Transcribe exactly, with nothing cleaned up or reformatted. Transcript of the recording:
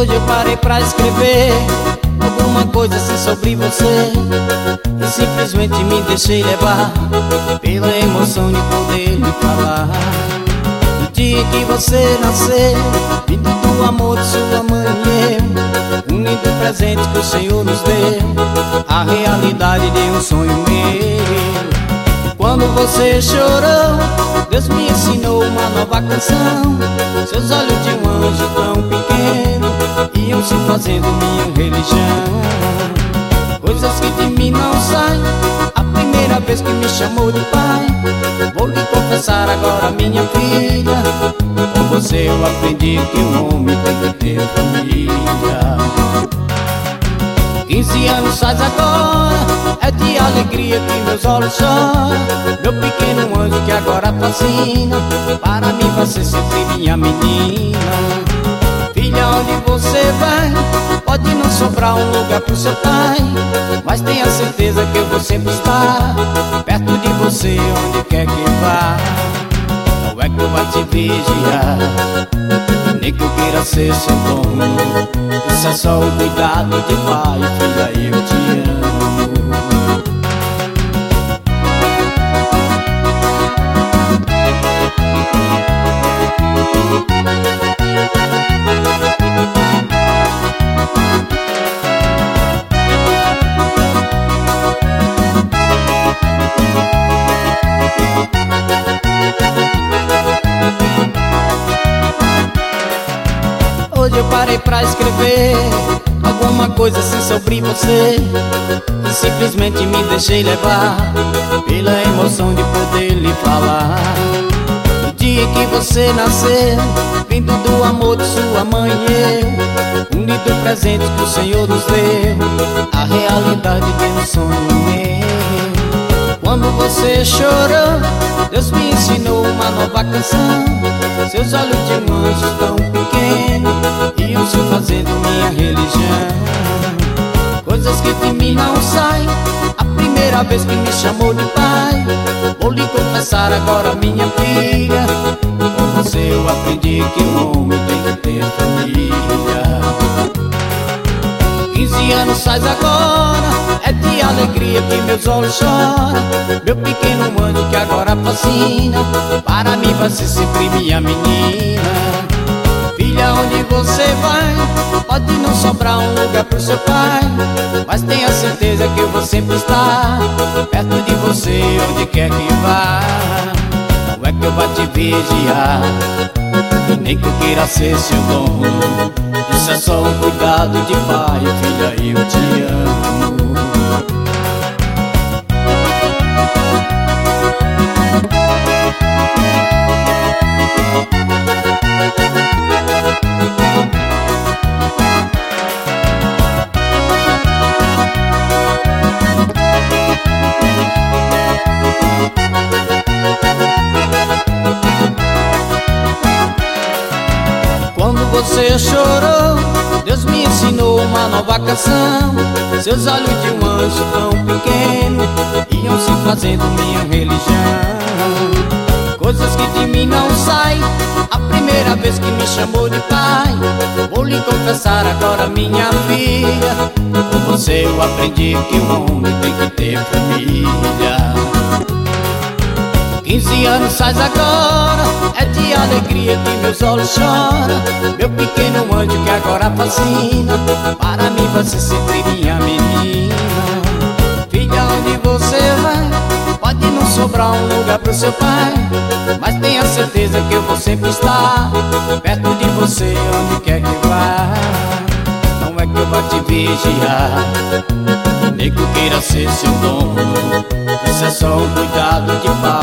Hoje eu parei pra escrever alguma coisa assim sobre você, e simplesmente me deixei levar pela emoção de poder lhe falar. No dia que você nasceu, vindo do amor de sua mãe e eu, um lindo presente que o Senhor nos deu, a realidade de um sonho meu. Quando você chorou, Deus me ensinou uma nova canção. Seus olhos de um anjo tão pequeno iam se fazendo minha religião. Coisas que de mim não saem, a primeira vez que me chamou de pai. Vou lhe confessar agora, minha filha, com você eu aprendi que um homem tem que ter família. Quinze anos faz agora, é de alegria que meus olhos choram. Meu pequeno anjo que agora fascina, para mim vai ser sempre minha menina. Filha, onde você vai, pode não sobrar um lugar pro seu pai, mas tenha certeza que eu vou sempre estar perto de você onde quer que vá. Não é que eu vá te vigiar, nem que eu queira ser seu dono. Isso é só o cuidado de pai, filha, eu te amo. Hoje eu parei pra escrever alguma coisa assim sobre você, e simplesmente me deixei levar pela emoção de poder lhe falar. No dia que você nasceu, vindo do amor de sua mãe e eu, um lindo presente que o Senhor nos deu, a realidade de um sonho meu. Quando você chorou, Deus me ensinou uma nova canção. Seus olhos de um anjo tão pequeno iam se fazendo minha religião. Coisas que de mim não saem, a primeira vez que me chamou de pai. Vou lhe confessar agora, minha filha, com você eu aprendi que um homem tem que ter família. Quinze anos faz agora, é de alegria que meus olhos choram. Meu pequeno anjo que agora fascina, para mim vai ser sempre minha menina. Filha, onde você vai, pode não sobrar um lugar pro seu pai, mas tenha certeza que eu vou sempre estar perto de você onde quer que vá. Não é que eu vá te vigiar, nem que eu queira ser seu dono. Isso é só um cuidado de pai, filha, eu te amo. Quando você chorou, Deus me ensinou uma nova canção. Seus olhos de um anjo tão pequeno iam se fazendo minha religião. Coisas que de mim não saem, a primeira vez que me chamou de pai. Vou lhe confessar agora, minha filha, com você eu aprendi que um homem tem que ter família. Quinze anos faz agora, é de alegria que meus olhos choram. Meu pequeno anjo que agora fascina, para mim vai ser sempre minha menina. Filha, onde você vai, pode não sobrar um lugar pro seu pai, mas tenha certeza que eu vou sempre estar perto de você onde quer que vá. Não é que eu vá te vigiar, nem que eu queira ser seu dono. Isso é só um cuidado de pai.